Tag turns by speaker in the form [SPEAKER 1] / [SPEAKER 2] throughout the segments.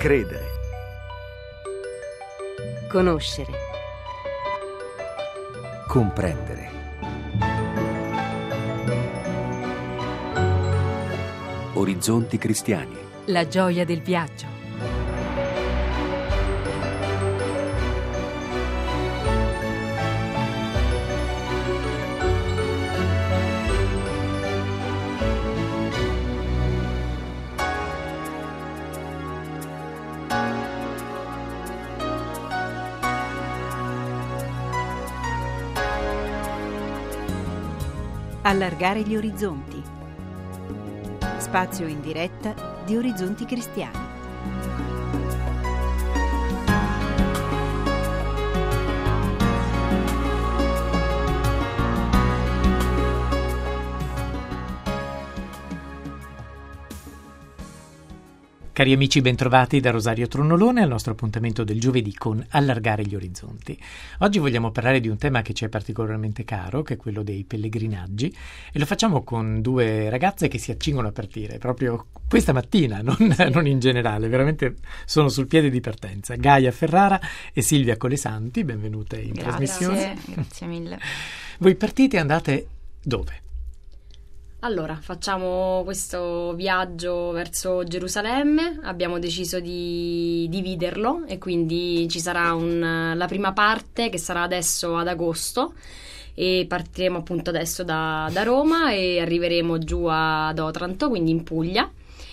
[SPEAKER 1] Credere.
[SPEAKER 2] Conoscere.
[SPEAKER 1] Comprendere. Orizzonti cristiani.
[SPEAKER 2] La gioia del viaggio. Allargare gli orizzonti. Spazio in diretta di Orizzonti Cristiani.
[SPEAKER 3] Cari amici, bentrovati da Rosario Tronnolone al nostro appuntamento del giovedì con Allargare gli orizzonti. Oggi vogliamo parlare di un tema che ci è particolarmente caro, che è quello dei pellegrinaggi, e lo facciamo con due ragazze che si accingono a partire proprio questa mattina, non in generale, veramente sono sul piede di partenza. Gaia Ferrara e Silvia Colesanti, benvenute in trasmissione.
[SPEAKER 4] Grazie mille.
[SPEAKER 3] Voi partite e andate dove?
[SPEAKER 4] Allora, facciamo questo viaggio verso Gerusalemme, abbiamo deciso di dividerlo e quindi ci sarà la prima parte che sarà adesso ad agosto e partiremo appunto adesso da Roma e arriveremo giù ad Otranto, quindi in Puglia.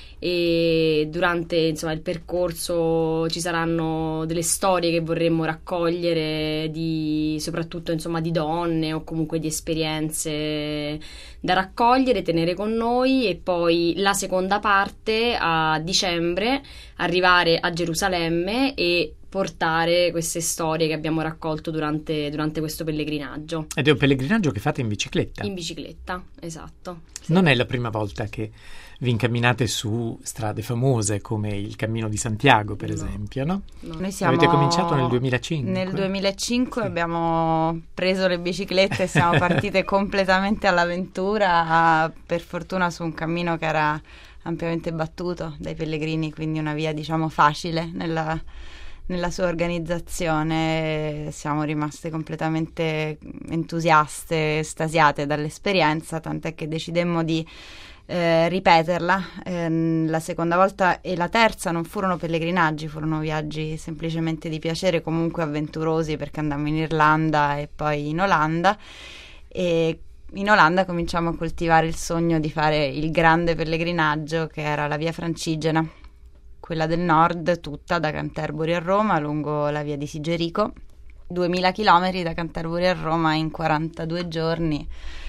[SPEAKER 4] E durante il percorso ci saranno delle storie che vorremmo raccogliere soprattutto di donne o comunque di esperienze da raccogliere, tenere con noi, e poi la seconda parte a dicembre arrivare a Gerusalemme e portare queste storie che abbiamo raccolto durante questo pellegrinaggio.
[SPEAKER 3] Ed è un pellegrinaggio che fate in bicicletta?
[SPEAKER 4] In bicicletta, esatto. Sì.
[SPEAKER 3] Non è la prima volta che vi incamminate su strade famose come il Cammino di Santiago, per esempio, no?
[SPEAKER 4] Noi
[SPEAKER 3] Avete cominciato nel 2005?
[SPEAKER 5] Nel 2005
[SPEAKER 3] sì.
[SPEAKER 5] Abbiamo preso le biciclette e siamo partite completamente all'avventura, per fortuna su un cammino che era ampiamente battuto dai pellegrini, quindi una via facile nella sua organizzazione. Siamo rimaste completamente entusiaste, estasiate dall'esperienza, tant'è che decidemmo di ripeterla. La seconda volta e la terza non furono pellegrinaggi, furono viaggi semplicemente di piacere, comunque avventurosi, perché andammo in Irlanda e poi in Olanda, e in Olanda cominciamo a coltivare il sogno di fare il grande pellegrinaggio che era la via Francigena, quella del nord, tutta da Canterbury a Roma lungo la via di Sigerico, 2000 chilometri da Canterbury a Roma in 42 giorni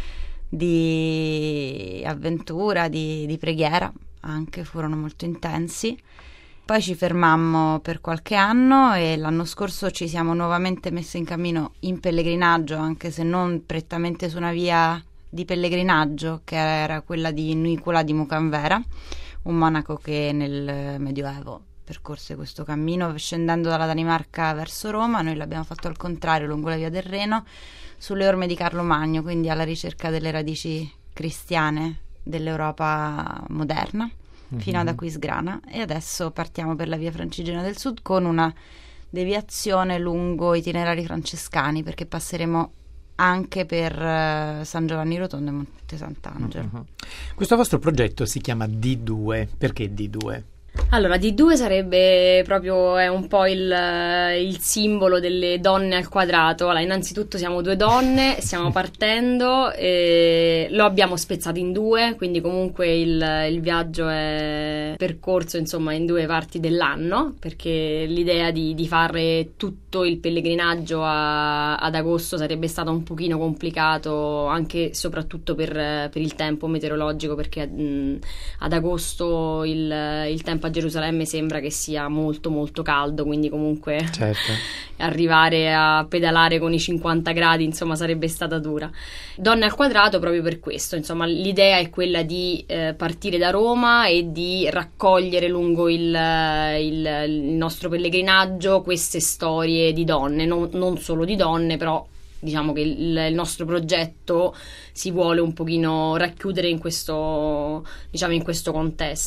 [SPEAKER 5] di avventura, di preghiera, anche furono molto intensi. Poi ci fermammo per qualche anno e l'anno scorso ci siamo nuovamente messi in cammino in pellegrinaggio, anche se non prettamente su una via di pellegrinaggio, che era quella di Nicola di Mucanvera, un monaco che nel Medioevo percorse questo cammino scendendo dalla Danimarca verso Roma. Noi l'abbiamo fatto al contrario, lungo la via del Reno, sulle orme di Carlo Magno, quindi alla ricerca delle radici cristiane dell'Europa moderna, fino ad Aquisgrana, e adesso partiamo per la via Francigena del Sud con una deviazione lungo itinerari francescani, perché passeremo anche per San Giovanni Rotondo e Monte Sant'Angelo.
[SPEAKER 3] Questo vostro progetto si chiama D2, perché D2?
[SPEAKER 4] Allora, D2 sarebbe proprio, è un po' il simbolo delle donne al quadrato. Allora, innanzitutto siamo due donne, stiamo partendo, e lo abbiamo spezzato in due, quindi comunque il viaggio è percorso in due parti dell'anno, perché l'idea di fare tutto il pellegrinaggio ad agosto sarebbe stato un pochino complicato, anche soprattutto per il tempo meteorologico, perché ad agosto il tempo a Gerusalemme sembra che sia molto molto caldo, quindi comunque
[SPEAKER 3] certo.
[SPEAKER 4] Arrivare a pedalare con i 50 gradi sarebbe stata dura. Donne al quadrato proprio per questo, l'idea è quella di partire da Roma e di raccogliere lungo il nostro pellegrinaggio queste storie di donne, non solo di donne, però diciamo che il nostro progetto si vuole un pochino racchiudere in questo contesto.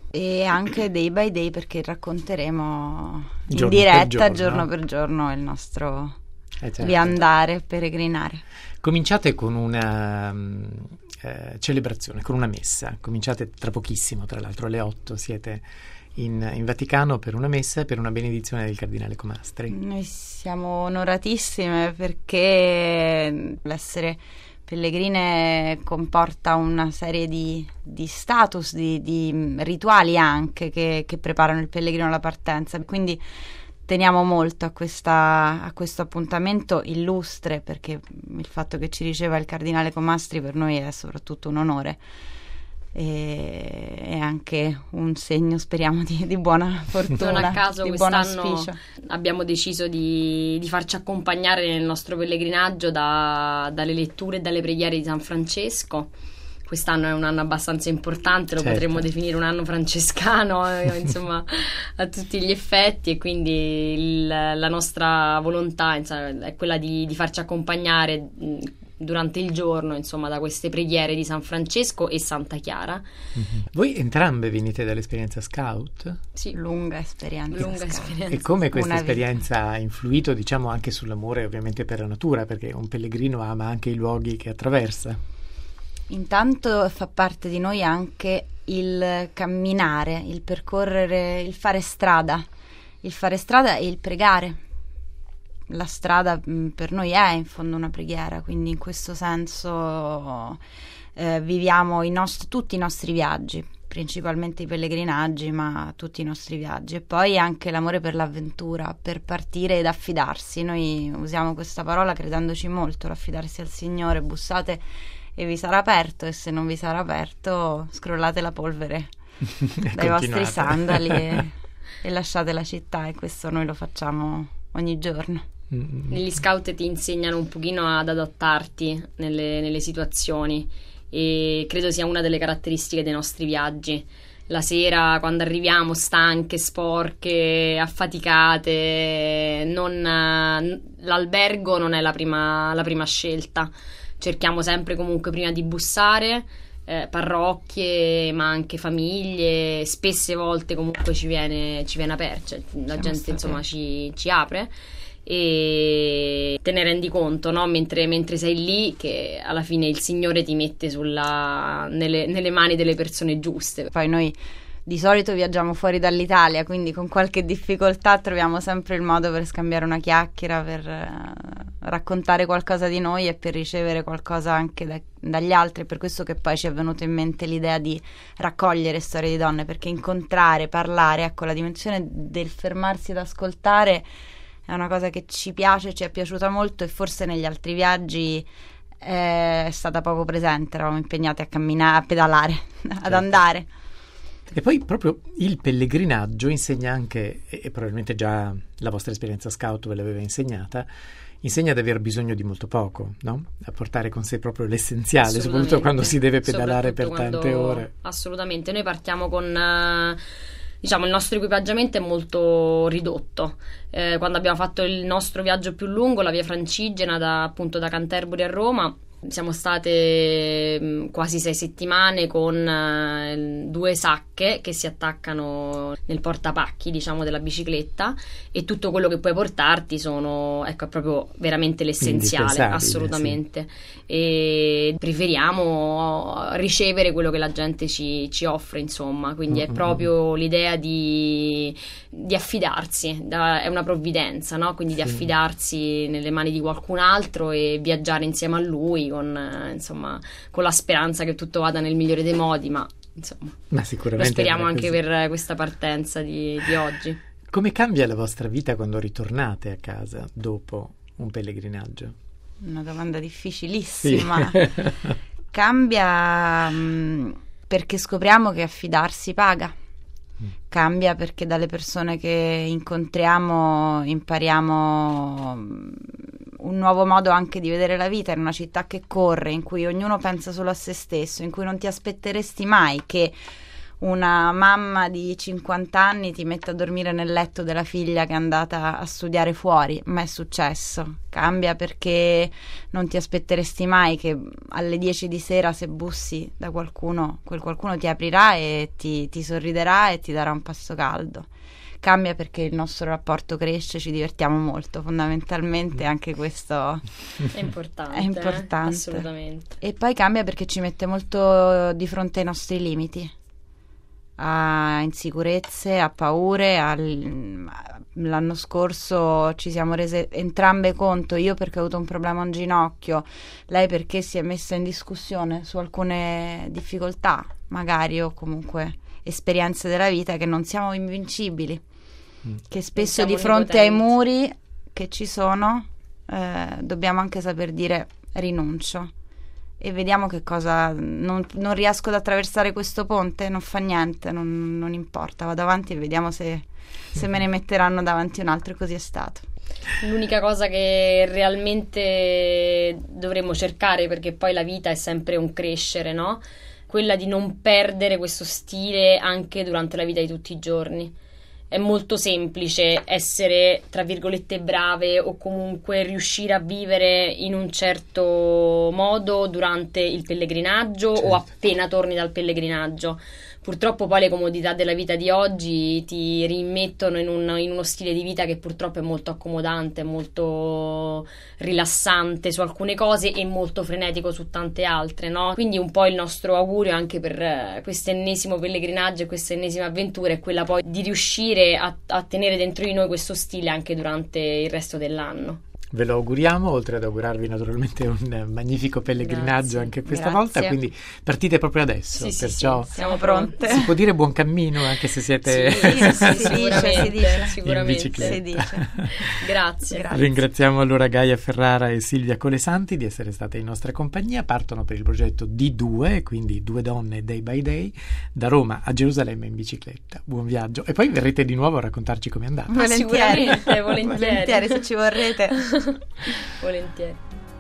[SPEAKER 5] E anche day by day, perché racconteremo in
[SPEAKER 3] Giorno
[SPEAKER 5] diretta,
[SPEAKER 3] per giorno.
[SPEAKER 5] giorno per giorno, il nostro
[SPEAKER 3] Certo.
[SPEAKER 5] viandare, peregrinare.
[SPEAKER 3] Cominciate con una celebrazione, con una messa. Cominciate tra pochissimo, tra l'altro alle 8 siete in Vaticano per una messa e per una benedizione del Cardinale Comastri.
[SPEAKER 5] Noi siamo onoratissime perché l'essere pellegrine comporta una serie di status, di rituali anche che preparano il pellegrino alla partenza, quindi teniamo molto a questo appuntamento illustre, perché il fatto che ci riceva il Cardinale Comastri per noi è soprattutto un onore e è anche un segno, speriamo, di buona fortuna,
[SPEAKER 4] Non a caso
[SPEAKER 5] di buon
[SPEAKER 4] quest'anno
[SPEAKER 5] auspicio.
[SPEAKER 4] abbiamo deciso di farci accompagnare nel nostro pellegrinaggio dalle letture e dalle preghiere di San Francesco. Quest'anno è un anno abbastanza importante, lo
[SPEAKER 3] Certo.
[SPEAKER 4] potremmo definire un anno francescano, insomma, a tutti gli effetti, e quindi la nostra volontà, insomma, è quella di farci accompagnare durante il giorno, insomma, da queste preghiere di San Francesco e Santa Chiara.
[SPEAKER 3] Voi entrambe venite dall'esperienza scout?
[SPEAKER 4] Sì,
[SPEAKER 5] Lunga esperienza.
[SPEAKER 4] lunga esperienza.
[SPEAKER 3] E come questa
[SPEAKER 5] Una vita.
[SPEAKER 3] esperienza ha influito, diciamo, anche sull'amore ovviamente per la natura, perché un pellegrino ama anche i luoghi che attraversa.
[SPEAKER 5] Intanto fa parte di noi anche il camminare, il percorrere, il fare strada e il pregare. La strada per noi è in fondo una preghiera, quindi in questo senso viviamo tutti i nostri viaggi, principalmente i pellegrinaggi, ma tutti i nostri viaggi. E poi anche l'amore per l'avventura, per partire ed affidarsi. Noi usiamo questa parola credendoci molto, l'affidarsi al Signore. Bussate e vi sarà aperto, e se non vi sarà aperto scrollate la polvere dai vostri sandali e lasciate la città, e questo noi lo facciamo ogni giorno.
[SPEAKER 4] Gli scout ti insegnano un pochino ad adattarti nelle situazioni, e credo sia una delle caratteristiche dei nostri viaggi. La sera, quando arriviamo stanche, sporche, affaticate, l'albergo non è la prima scelta. Cerchiamo sempre comunque prima di bussare parrocchie, ma anche famiglie. Spesse volte comunque ci viene aperto, cioè, la gente insomma ci apre, e te ne rendi conto, no? Mentre sei lì, che alla fine il Signore ti mette nelle mani delle persone giuste.
[SPEAKER 5] Poi noi di solito viaggiamo fuori dall'Italia, quindi con qualche difficoltà troviamo sempre il modo per scambiare una chiacchiera, per raccontare qualcosa di noi e per ricevere qualcosa anche dagli altri. Per questo che poi ci è venuta in mente l'idea di raccogliere storie di donne, perché incontrare, parlare, ecco, la dimensione del fermarsi ad ascoltare è una cosa che ci piace, ci è piaciuta molto, e forse negli altri viaggi è stata poco presente. Eravamo impegnati a camminare, a pedalare, ad andare.
[SPEAKER 3] E poi proprio il pellegrinaggio insegna anche, e probabilmente già la vostra esperienza scout ve l'aveva insegnata, insegna ad aver bisogno di molto poco, no? A portare con sé proprio l'essenziale, soprattutto quando si deve pedalare per tante ore.
[SPEAKER 4] Assolutamente, noi partiamo con diciamo, il nostro equipaggiamento è molto ridotto. Quando abbiamo fatto il nostro viaggio più lungo, la via Francigena appunto da Canterbury a Roma, siamo state quasi 6 settimane con 2 sacche che si attaccano nel portapacchi, diciamo, della bicicletta, e tutto quello che puoi portarti sono, ecco, è proprio veramente l'essenziale, assolutamente. Sì. E preferiamo ricevere quello che la gente ci offre, insomma, quindi è proprio l'idea di affidarsi, è una provvidenza, no? Quindi di affidarsi nelle mani di qualcun altro e viaggiare insieme a lui insomma, con la speranza che tutto vada nel migliore dei modi, ma insomma,
[SPEAKER 3] sicuramente
[SPEAKER 4] lo speriamo anche per questa partenza di oggi.
[SPEAKER 3] Come cambia la vostra vita quando ritornate a casa dopo un pellegrinaggio?
[SPEAKER 5] Una domanda difficilissima.
[SPEAKER 3] Sì.
[SPEAKER 5] Cambia perché scopriamo che affidarsi paga. Cambia perché dalle persone che incontriamo impariamo un nuovo modo anche di vedere la vita, in una città che corre, in cui ognuno pensa solo a se stesso, in cui non ti aspetteresti mai che una mamma di 50 anni ti mette a dormire nel letto della figlia che è andata a studiare fuori, ma è successo. Cambia perché non ti aspetteresti mai che alle 10 di sera, se bussi da qualcuno, quel qualcuno ti aprirà e ti sorriderà e ti darà un pasto caldo. Cambia perché il nostro rapporto cresce, ci divertiamo molto, fondamentalmente anche questo
[SPEAKER 4] è importante.
[SPEAKER 5] È importante.
[SPEAKER 4] Assolutamente.
[SPEAKER 5] E poi cambia perché ci mette molto di fronte ai nostri limiti, a insicurezze, a paure. L'anno scorso ci siamo rese entrambe conto, io perché ho avuto un problema a un ginocchio, lei perché si è messa in discussione su alcune difficoltà magari, o comunque esperienze della vita, che non siamo invincibili, che spesso di fronte ai muri che ci sono dobbiamo anche saper dire rinuncio e vediamo che cosa, non riesco ad attraversare questo ponte, non fa niente, non importa, vado avanti e vediamo se me ne metteranno davanti un altro, e così è stato.
[SPEAKER 4] L'unica cosa che realmente dovremmo cercare, perché poi la vita è sempre un crescere, no? Quella di non perdere questo stile anche durante la vita di tutti i giorni. È molto semplice essere, tra virgolette, brave, o comunque riuscire a vivere in un certo modo durante il pellegrinaggio, certo, o appena torni dal pellegrinaggio. Purtroppo poi le comodità della vita di oggi ti rimettono in uno stile di vita che purtroppo è molto accomodante, molto rilassante su alcune cose e molto frenetico su tante altre, no? Quindi un po' il nostro augurio anche per questo ennesimo pellegrinaggio e questa ennesima avventura è quella poi di riuscire a tenere dentro di noi questo stile anche durante il resto dell'anno.
[SPEAKER 3] Ve lo auguriamo, oltre ad augurarvi naturalmente un magnifico pellegrinaggio anche questa volta, quindi partite proprio adesso,
[SPEAKER 4] sì,
[SPEAKER 3] perciò
[SPEAKER 4] sì, siamo pronte.
[SPEAKER 3] Si può dire buon cammino anche se siete
[SPEAKER 4] si dice
[SPEAKER 3] in bicicletta.
[SPEAKER 5] Si dice.
[SPEAKER 4] Grazie.
[SPEAKER 3] Ringraziamo allora Gaia Ferrara e Silvia Colesanti di essere state in nostra compagnia. Partono per il progetto D2, quindi 2 donne day by day, da Roma a Gerusalemme in bicicletta. Buon viaggio, e poi verrete di nuovo a raccontarci com'è andata.
[SPEAKER 5] Volentieri se ci vorrete.
[SPEAKER 4] Volentieri.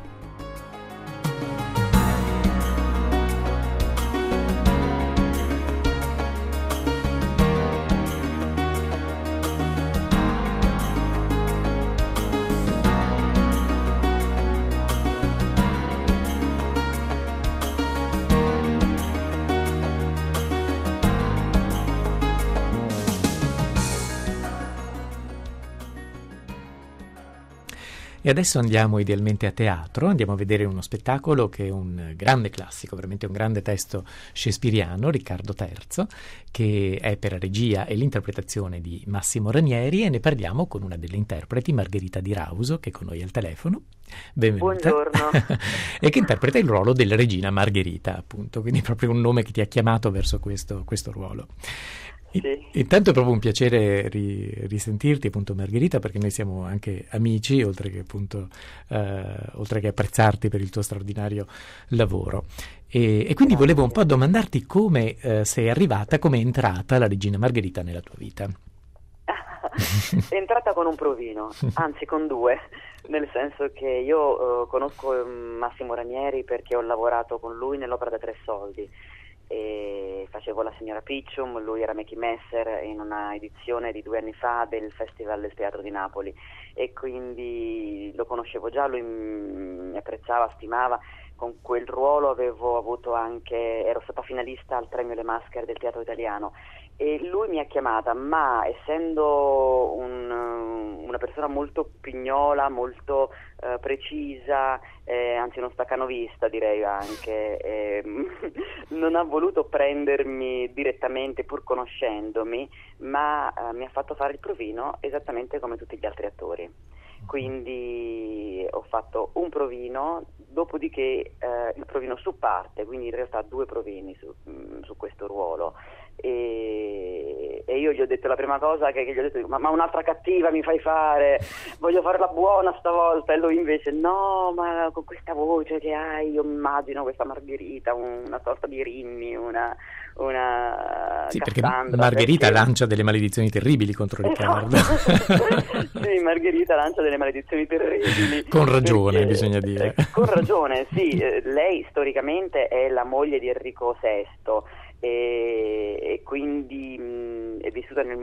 [SPEAKER 3] E adesso andiamo idealmente a teatro, andiamo a vedere uno spettacolo che è un grande classico, veramente un grande testo shakespeariano, Riccardo III, che è per la regia e l'interpretazione di Massimo Ranieri, e ne parliamo con una delle interpreti, Margherita Di Rauso, che è con noi al telefono. Benvenuta.
[SPEAKER 6] Buongiorno.
[SPEAKER 3] E che interpreta il ruolo della regina Margherita, appunto, quindi proprio un nome che ti ha chiamato verso questo ruolo.
[SPEAKER 6] Sì.
[SPEAKER 3] Intanto è proprio un piacere risentirti, appunto, Margherita, perché noi siamo anche amici, oltre che apprezzarti per il tuo straordinario lavoro. E quindi volevo un po' domandarti come sei arrivata, come è entrata la regina Margherita nella tua vita.
[SPEAKER 6] È entrata con un provino, anzi con 2, nel senso che io conosco Massimo Ranieri perché ho lavorato con lui nell'opera da 3 soldi. E facevo la signora Piccium, lui era Mickey Messer in una edizione di 2 anni fa del Festival del Teatro di Napoli, e quindi lo conoscevo già, lui mi apprezzava, stimava. Con quel ruolo ero stata finalista al premio Le Maschere del Teatro Italiano, e lui mi ha chiamata, ma essendo una persona molto pignola, molto precisa, anzi uno staccanovista direi anche, non ha voluto prendermi direttamente pur conoscendomi, ma mi ha fatto fare il provino esattamente come tutti gli altri attori. Quindi ho fatto un provino, dopodiché il provino su parte, quindi in realtà 2 provini su questo ruolo. E io gli ho detto la prima cosa che gli ho detto, ma un'altra cattiva mi fai fare, voglio fare la buona stavolta, e lui invece no, ma con questa voce che hai io immagino questa Margherita, una sorta di Rimini, una
[SPEAKER 3] sì, perché
[SPEAKER 6] Cassandra,
[SPEAKER 3] Margherita lancia delle maledizioni terribili contro Riccardo.
[SPEAKER 6] Sì, Margherita lancia delle maledizioni terribili.
[SPEAKER 3] Con ragione, bisogna dire.
[SPEAKER 6] Con ragione, sì. Lei storicamente è la moglie di Enrico VI, e quindi è vissuta nel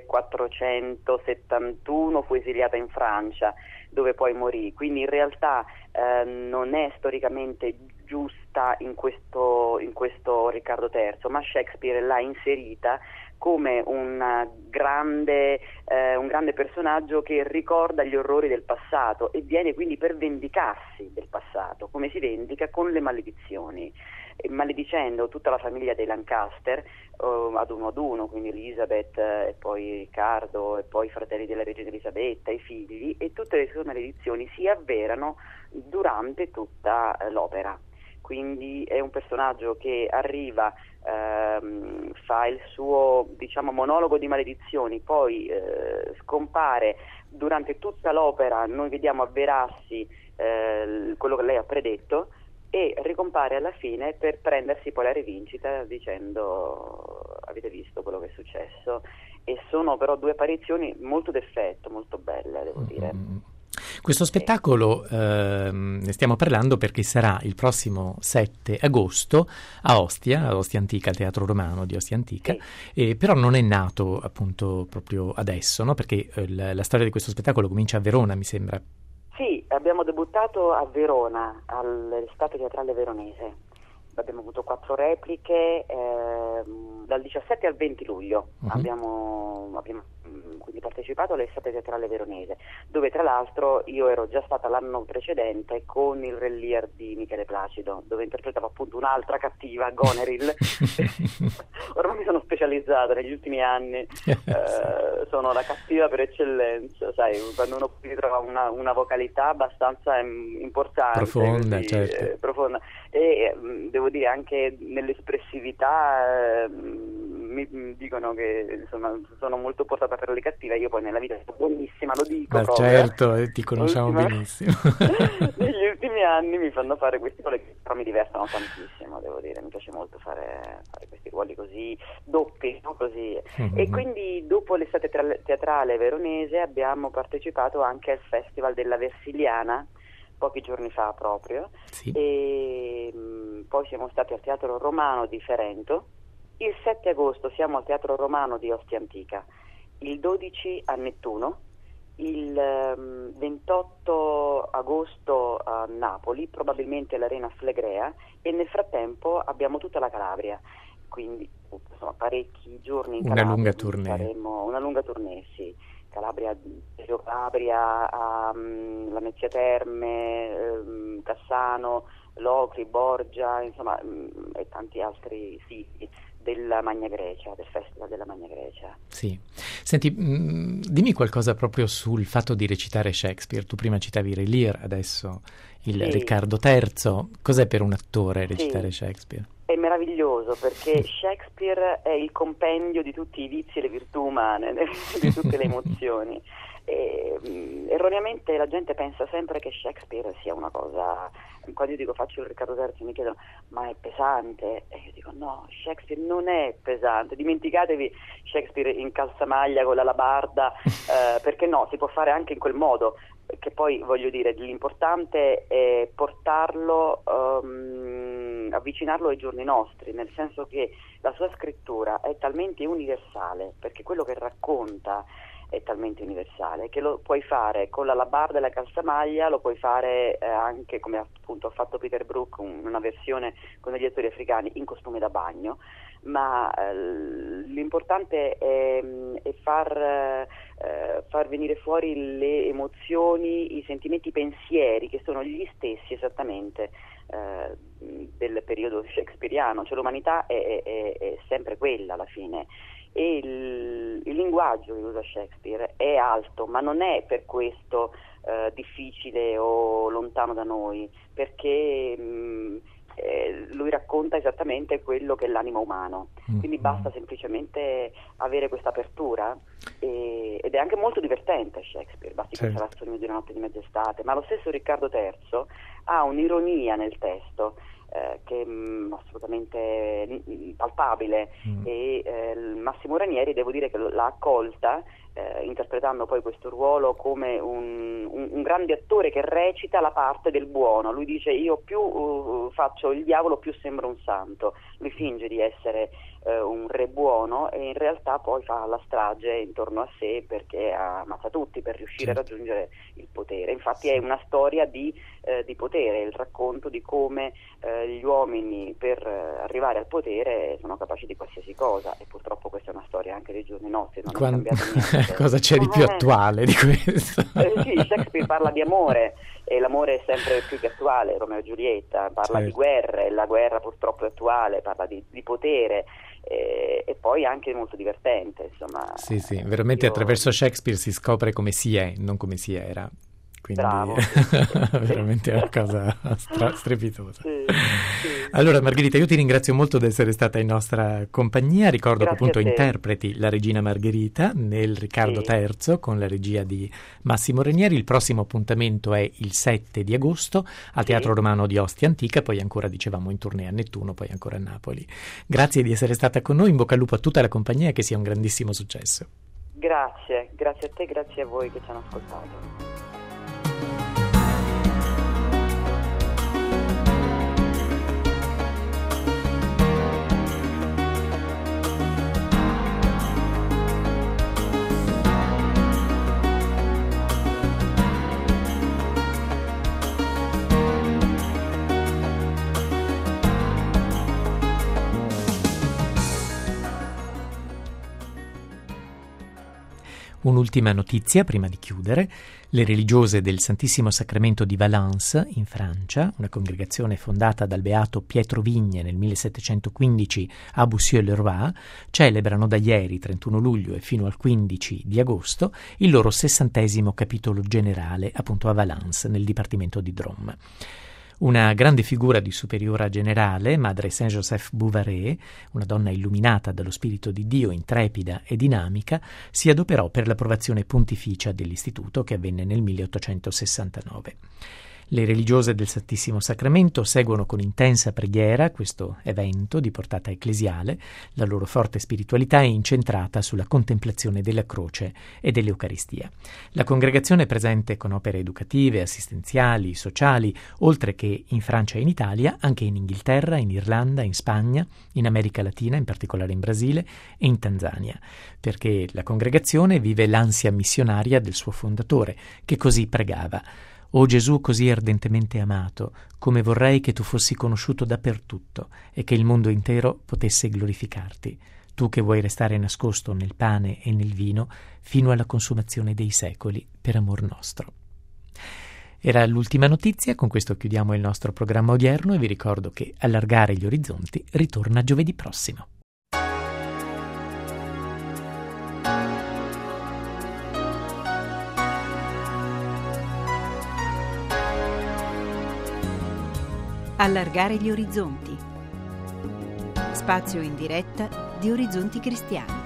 [SPEAKER 6] 1471, fu esiliata in Francia, dove poi morì, quindi in realtà non è storicamente giusta in questo Riccardo III, ma Shakespeare l'ha inserita come un grande personaggio che ricorda gli orrori del passato e viene quindi per vendicarsi del passato, come si vendica con le maledizioni, maledicendo tutta la famiglia dei Lancaster ad uno, quindi Elizabeth e poi Riccardo e poi i fratelli della regina Elisabetta, i figli, e tutte le sue maledizioni si avverano durante tutta l'opera. Quindi è un personaggio che arriva, fa il suo, diciamo, monologo di maledizioni, poi scompare durante tutta l'opera, noi vediamo avverarsi quello che lei ha predetto e ricompare alla fine per prendersi poi la rivincita dicendo avete visto quello che è successo, e sono però 2 apparizioni molto d'effetto, molto belle, devo dire.
[SPEAKER 3] Questo spettacolo ne stiamo parlando perché sarà il prossimo 7 agosto a Ostia Antica, al Teatro Romano di Ostia Antica, però non è nato appunto proprio adesso, no? Perché la storia di questo spettacolo comincia a Verona, mi sembra.
[SPEAKER 6] Sì, abbiamo debuttato a Verona, all'Estate Teatrale Veronese. Abbiamo avuto 4 repliche dal 17 al 20 luglio. Abbiamo quindi partecipato all'Estate Teatrale Veronese, dove tra l'altro io ero già stata l'anno precedente con il Re Lear di Michele Placido, dove interpretavo appunto un'altra cattiva, Goneril. Ormai mi sono specializzata negli ultimi anni, sono la cattiva per eccellenza, sai, quando uno trova una vocalità abbastanza importante,
[SPEAKER 3] profonda,
[SPEAKER 6] così,
[SPEAKER 3] certo.
[SPEAKER 6] Profonda, e devo dire anche nell'espressività mi dicono che insomma sono molto portata per le cattive. Io poi nella vita sono buonissima, lo dico proprio.
[SPEAKER 3] Certo, ti conosciamo benissimo.
[SPEAKER 6] Negli ultimi anni mi fanno fare questi ruoli che però mi divertono tantissimo, devo dire, mi piace molto fare questi ruoli così doppi, no? Così. E quindi dopo l'estate teatrale veronese abbiamo partecipato anche al Festival della Versiliana pochi giorni fa proprio, sì. E poi siamo stati al Teatro Romano di Ferento. Il 7 agosto siamo al Teatro Romano di Ostia Antica, il 12 a Nettuno, il 28 agosto a Napoli, probabilmente all'Arena Flegrea, e nel frattempo abbiamo tutta la Calabria, quindi insomma, parecchi giorni in Calabria.
[SPEAKER 3] Una lunga tournée.
[SPEAKER 6] Faremo una lunga tournée, sì. Calabria, Lamezia Terme, Cassano, Locri, Borgia, insomma, e tanti altri siti della Magna Grecia, del Festival della Magna Grecia.
[SPEAKER 3] Sì. Senti, dimmi qualcosa proprio sul fatto di recitare Shakespeare. Tu prima citavi Re Lear, adesso il Riccardo III. Cos'è per un attore recitare Shakespeare?
[SPEAKER 6] È meraviglioso perché Shakespeare è il compendio di tutti i vizi e le virtù umane, di tutte le emozioni. Erroneamente la gente pensa sempre che Shakespeare sia una cosa, quando io dico faccio il Riccardo III mi chiedono ma è pesante, e io dico no, Shakespeare non è pesante, dimenticatevi Shakespeare in calzamaglia con l'alabarda, perché no, si può fare anche in quel modo, che poi voglio dire l'importante è portarlo, avvicinarlo ai giorni nostri, nel senso che la sua scrittura è talmente universale, perché quello che racconta è talmente universale che lo puoi fare con l'alabarda e la calzamaglia, lo puoi fare anche come appunto ha fatto Peter Brook, una versione con degli attori africani in costume da bagno, ma l'importante è far venire fuori le emozioni, i sentimenti, i pensieri che sono gli stessi esattamente del periodo shakespeariano, cioè l'umanità è sempre quella alla fine. E il linguaggio che usa Shakespeare è alto, ma non è per questo difficile o lontano da noi, perché lui racconta esattamente quello che è l'animo umano, quindi basta semplicemente avere questa apertura, ed è anche molto divertente Shakespeare, basti pensare al Sogno di una notte di mezz'estate, ma lo stesso Riccardo III ha un'ironia nel testo che è assolutamente palpabile, e Massimo Ranieri, devo dire che l'ha accolta, interpretando poi questo ruolo come un grande attore che recita la parte del buono. Lui dice: io più faccio il diavolo più sembra un santo. Lui finge di essere un re buono e in realtà poi fa la strage intorno a sé, perché ammazza tutti per riuscire a raggiungere il potere. Infatti è una storia di potere, il racconto di come gli uomini per arrivare al potere sono capaci di qualsiasi cosa, e purtroppo questa è una storia anche dei giorni nostri, non è cambiato niente.
[SPEAKER 3] Cosa c'è di più attuale di questo?
[SPEAKER 6] Sì, Shakespeare parla di amore, e l'amore è sempre più che attuale. Romeo e Giulietta parla di guerre, la guerra purtroppo è attuale, parla di potere, e poi anche molto divertente, insomma.
[SPEAKER 3] Sì, veramente attraverso Shakespeare si scopre come si è, non come si era. Quindi
[SPEAKER 6] bravo,
[SPEAKER 3] veramente è una cosa strepitosa.
[SPEAKER 6] Sì.
[SPEAKER 3] Allora Margherita, io ti ringrazio molto di essere stata in nostra compagnia. Ricordo che appunto
[SPEAKER 6] a te.
[SPEAKER 3] interpreti la regina Margherita nel Riccardo III con la regia di Massimo Ranieri. Il prossimo appuntamento è il 7 di agosto al Teatro Romano di Ostia Antica, poi ancora, dicevamo, in tournée a Nettuno, poi ancora a Napoli. Grazie di essere stata con noi, in bocca al lupo a tutta la compagnia e che sia un grandissimo successo.
[SPEAKER 6] Grazie a te, grazie a voi che ci hanno ascoltato.
[SPEAKER 3] Un'ultima notizia prima di chiudere. Le religiose del Santissimo Sacramento di Valence, in Francia, una congregazione fondata dal beato Pietro Vigne nel 1715 a Boussieu-le-Roi, celebrano da ieri, 31 luglio, e fino al 15 di agosto il loro 60° capitolo generale, appunto a Valence, nel dipartimento di Drôme. Una grande figura di superiora generale, Madre Saint-Joseph Bouvaré, una donna illuminata dallo Spirito di Dio, intrepida e dinamica, si adoperò per l'approvazione pontificia dell'istituto che avvenne nel 1869. Le religiose del Santissimo Sacramento seguono con intensa preghiera questo evento di portata ecclesiale. La loro forte spiritualità è incentrata sulla contemplazione della croce e dell'Eucaristia. La congregazione è presente con opere educative, assistenziali, sociali, oltre che in Francia e in Italia, anche in Inghilterra, in Irlanda, in Spagna, in America Latina, in particolare in Brasile e in Tanzania, perché la congregazione vive l'ansia missionaria del suo fondatore, che così pregava: «O Gesù così ardentemente amato, come vorrei che tu fossi conosciuto dappertutto e che il mondo intero potesse glorificarti, tu che vuoi restare nascosto nel pane e nel vino fino alla consumazione dei secoli per amor nostro». Era l'ultima notizia, con questo chiudiamo il nostro programma odierno e vi ricordo che Allargare gli orizzonti ritorna giovedì prossimo.
[SPEAKER 2] Allargare gli orizzonti. Spazio in diretta di Orizzonti Cristiani.